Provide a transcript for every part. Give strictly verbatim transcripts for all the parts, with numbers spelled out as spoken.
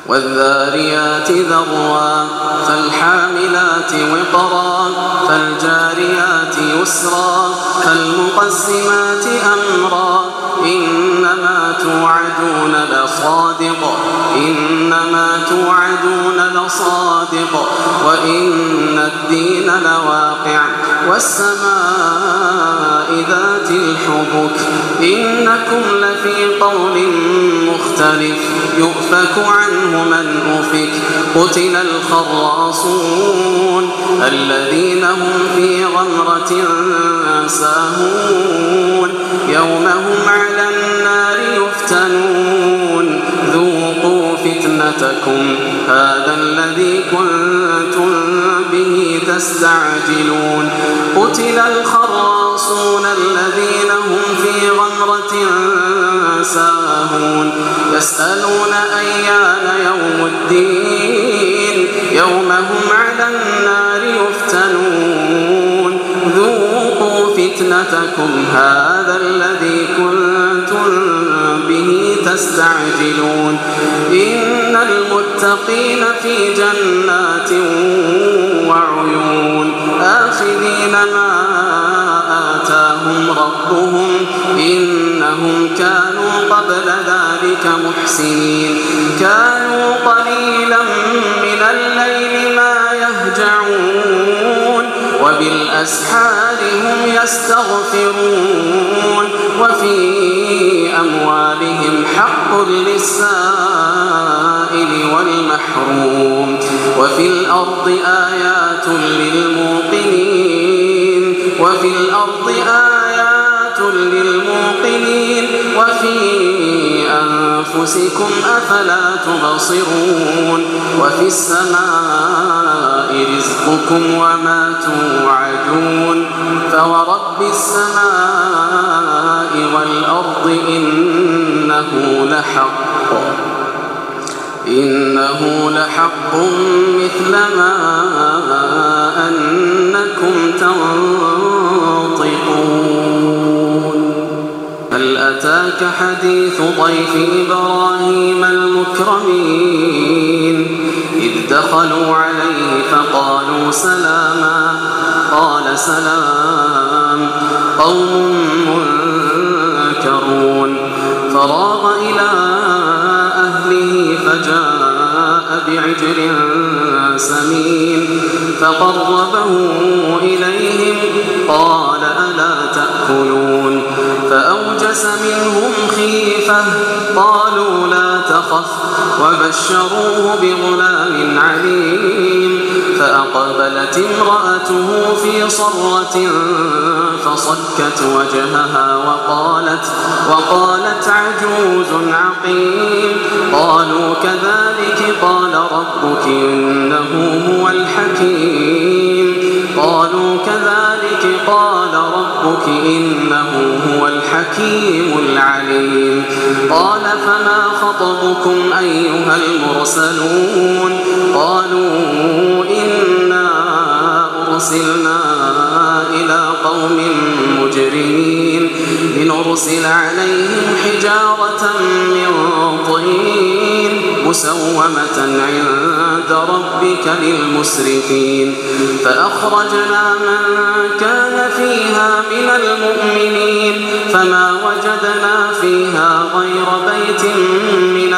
والذاريات ذروا فالحاملات وقرا فالجاريات يسرا فالمقسمات أمرا إنما توعدون لصادق إنما توعدون لصادق وإن الدين لواقع والسماء ذات الحبك إنكم لفي قول مختلف يؤفك عنه من أفك قتل الخراصون الذين هم في غمرة ساهون يوم هم على النار يفتنون ذوقوا فتنتكم هذا الذي كنتم به تستعجلون قتل الخراصون الذين هم في غمرة ساهون يسألون أيان يوم الدين يوم هم على النار يفتنون ذوقوا فتنتكم هذا الذي كنتم به تستعجلون إن المتقين في جنات وعيون آخذين ما آتاهم ربهم إنهم كانوا قبل ذلك محسنين كانوا قليلا من الليل ما يهجعون وبالأسحار هم يستغفرون وفي أموالهم حق للسائل والمحروم وفي الأرض آيات للموقنين وفي الأرض آيات للموقنين وفي أنفسكم أفلا تبصرون وفي السماء رزقكم وما توعدون فورب السماء والأرض إنه لحق إنه لحق مثل ما أنكم تنطقون هل أتاك حديث ضيف إبراهيم المكرمين إذ دخلوا عليه فقالوا سلاما قال سلام قوم منكرون فراغ إلى أهله فجاء بعجل سمين فقربه إليهم قال ألا تأكلون فأوجس منهم خيفة قالوا لا تخف وبشروه بغلام عليم فأقبلت امرأته في صرة فصكت وجهها وقالت, وقالت عجوز عقيم قالوا كذلك قال ربك إنه هو الحكيم قالوا كذلك قال ربك إنه هو الحكيم العليم قال فما خطبكم أيها المرسلون قالوا إنا أرسلنا إلى قوم مجرمين لنرسل عليهم حجارة من طين مسومة عند ربك للمسرفين فأخرجنا من كان فيها من المؤمنين فما وجدنا فيها غير بيت من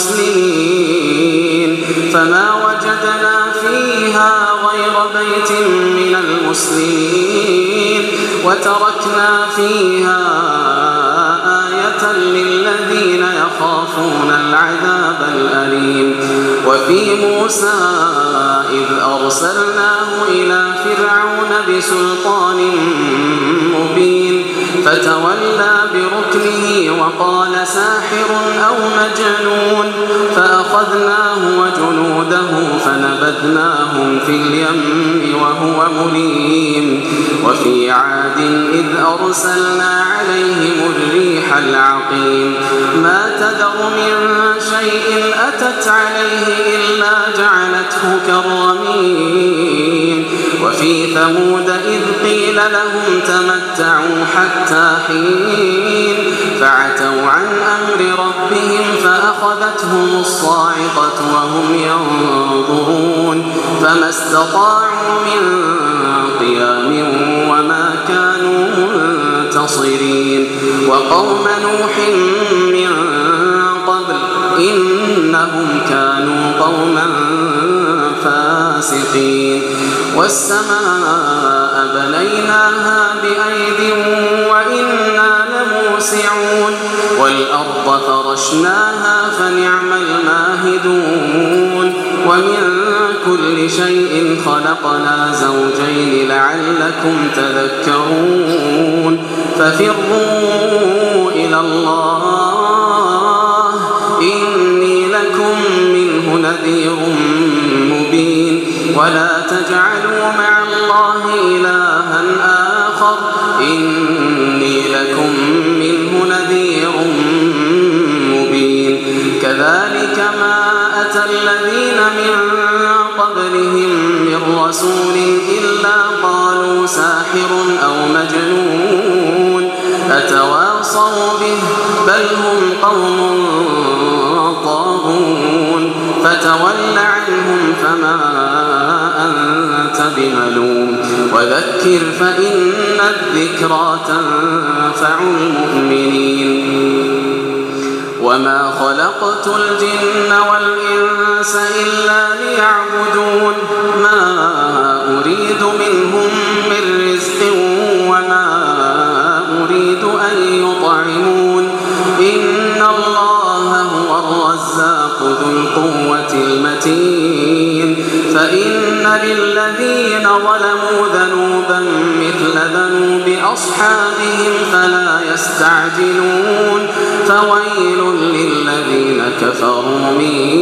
المسلمين فما وجدنا فيها غير بيت من المسلمين وتركنا فيها آية للذين يخافون العذاب الأليم وفي موسى إذ أرسلناه إلى فرعون بسلطان مبين فتولى بركنه وقال ساحر أو مجنون فأخذناه وجنوده فنبذناهم في اليم وهو مليم وفي عاد إذ أرسلنا عليهم الريح العقيم ما تذر من شيء أتت عليه إلا جعلته كالرميم وفي ثمود إذ قيل لهم تمتعوا حتى حين فعتوا عن أمر ربهم فأخذتهم الصاعقة وهم ينظرون فما استطاعوا من قيام وما كانوا منتصرين وقوم نوح من قبل إنهم كانوا قوما فاسقين والسماء بنيناها بأيد وإنا لموسعون والأرض فرشناها فنعم الماهدون ومن كل شيء خلقنا زوجين لعلكم تذكرون ففروا إلى الله إني لكم منه نذير مبين ولا تجعلوا مع الله إلها آخر إني لكم منه نذير مبين كذلك ما أتى الذين من قبلهم من رسول إلا قالوا ساحر أو مجنون أتواصوا به بل هم قوم طاغون فتول عنهم فما أنت بملوم وذكر فإن الذكرى تنفع المؤمنين وما خلقت الجن والإنس إلا ليعبدون ما أريد منهم من رزق وما أريد أن يطعمون إن الله هو الرزاق ذو القوة المتين فإن للذين ظلموا ذنوبا مثل ذنوب أصحابهم فلا يستعجلون فويل للذين كفروا من